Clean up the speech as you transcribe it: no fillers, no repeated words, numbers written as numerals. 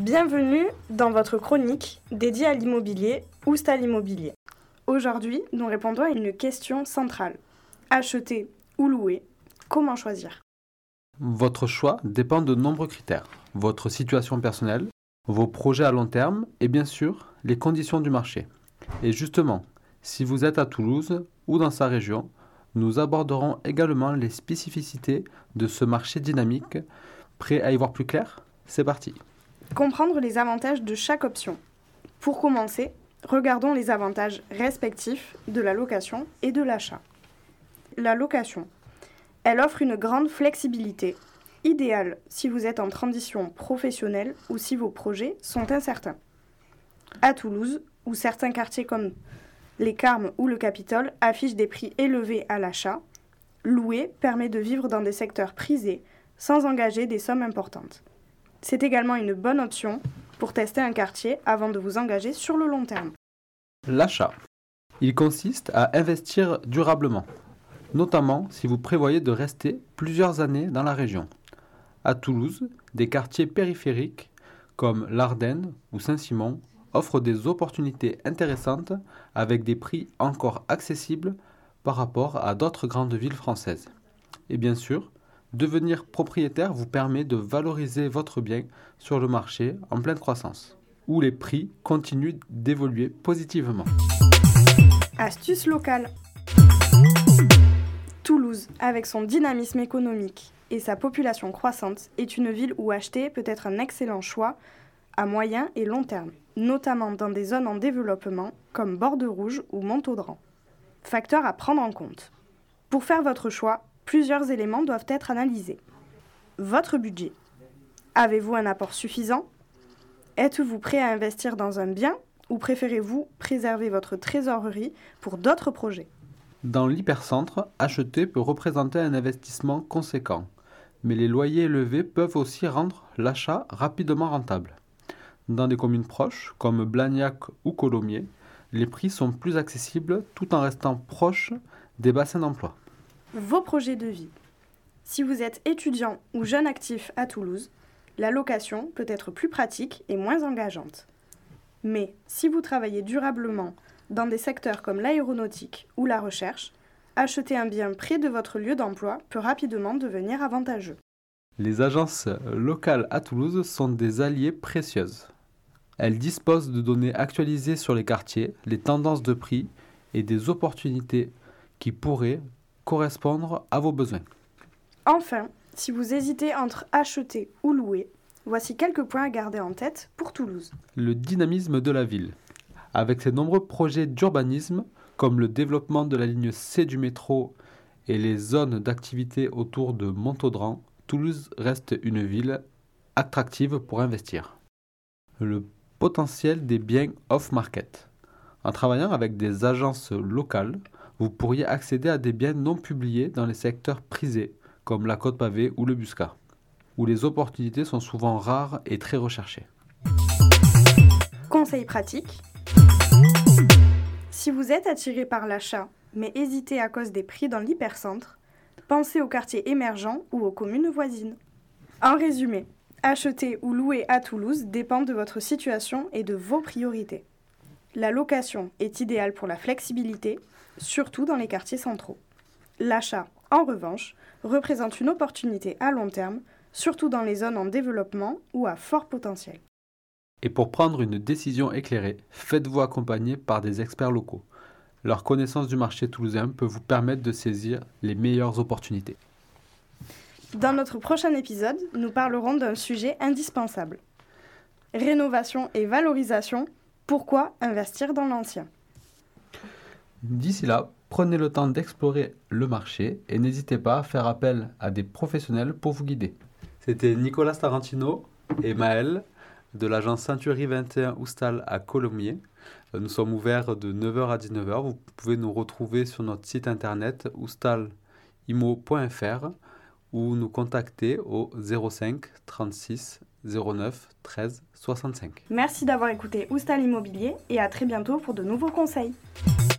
Bienvenue dans votre chronique dédiée à l'immobilier, Oustal Immobilier. Aujourd'hui, nous répondons à une question centrale. Acheter ou louer, comment choisir ? Votre choix dépend de nombreux critères. Votre situation personnelle, vos projets à long terme et bien sûr, les conditions du marché. Et justement, si vous êtes à Toulouse ou dans sa région, nous aborderons également les spécificités de ce marché dynamique. Prêt à y voir plus clair ? C'est parti. Comprendre les avantages de chaque option. Pour commencer, regardons les avantages respectifs de la location et de l'achat. La location. Elle offre une grande flexibilité, idéale si vous êtes en transition professionnelle ou si vos projets sont incertains. À Toulouse, où certains quartiers comme les Carmes ou le Capitole affichent des prix élevés à l'achat, louer permet de vivre dans des secteurs prisés sans engager des sommes importantes. C'est également une bonne option pour tester un quartier avant de vous engager sur le long terme. L'achat. Il consiste à investir durablement, notamment si vous prévoyez de rester plusieurs années dans la région. À Toulouse, des quartiers périphériques comme l'Ardenne ou Saint-Simon offrent des opportunités intéressantes avec des prix encore accessibles par rapport à d'autres grandes villes françaises. Et bien sûr, devenir propriétaire vous permet de valoriser votre bien sur le marché en pleine croissance, où les prix continuent d'évoluer positivement. Astuce locale. Toulouse, avec son dynamisme économique et sa population croissante, est une ville où acheter peut être un excellent choix à moyen et long terme, notamment dans des zones en développement comme Borderouge ou Montaudran. Facteur à prendre en compte. Pour faire votre choix, plusieurs éléments doivent être analysés. Votre budget. Avez-vous un apport suffisant ? Êtes-vous prêt à investir dans un bien ou préférez-vous préserver votre trésorerie pour d'autres projets ? Dans l'hypercentre, acheter peut représenter un investissement conséquent, mais les loyers élevés peuvent aussi rendre l'achat rapidement rentable. Dans des communes proches, comme Blagnac ou Colomiers, les prix sont plus accessibles tout en restant proches des bassins d'emploi. Vos projets de vie. Si vous êtes étudiant ou jeune actif à Toulouse, la location peut être plus pratique et moins engageante. Mais si vous travaillez durablement dans des secteurs comme l'aéronautique ou la recherche, acheter un bien près de votre lieu d'emploi peut rapidement devenir avantageux. Les agences locales à Toulouse sont des alliés précieuses. Elles disposent de données actualisées sur les quartiers, les tendances de prix et des opportunités qui pourraient correspondre à vos besoins. Enfin, si vous hésitez entre acheter ou louer, voici quelques points à garder en tête pour Toulouse. Le dynamisme de la ville. Avec ses nombreux projets d'urbanisme, comme le développement de la ligne C du métro et les zones d'activité autour de Montaudran, Toulouse reste une ville attractive pour investir. Le potentiel des biens off-market. En travaillant avec des agences locales, vous pourriez accéder à des biens non publiés dans les secteurs prisés, comme la Côte Pavée ou le Buscat, où les opportunités sont souvent rares et très recherchées. Conseil pratique. Si vous êtes attiré par l'achat, mais hésitez à cause des prix dans l'hypercentre, pensez aux quartiers émergents ou aux communes voisines. En résumé, acheter ou louer à Toulouse dépend de votre situation et de vos priorités. La location est idéale pour la flexibilité, surtout dans les quartiers centraux. L'achat, en revanche, représente une opportunité à long terme, surtout dans les zones en développement ou à fort potentiel. Et pour prendre une décision éclairée, faites-vous accompagner par des experts locaux. Leur connaissance du marché toulousain peut vous permettre de saisir les meilleures opportunités. Dans notre prochain épisode, nous parlerons d'un sujet indispensable. Rénovation et valorisation, pourquoi investir dans l'ancien ? D'ici là, prenez le temps d'explorer le marché et n'hésitez pas à faire appel à des professionnels pour vous guider. C'était Nicolas Tarantino et Maël de l'agence Century 21 Oustal à Colomiers. Nous sommes ouverts de 9h à 19h. Vous pouvez nous retrouver sur notre site internet oustalimo.fr ou nous contacter au 05 36 09 13 65. Merci d'avoir écouté Oustal Immobilier et à très bientôt pour de nouveaux conseils.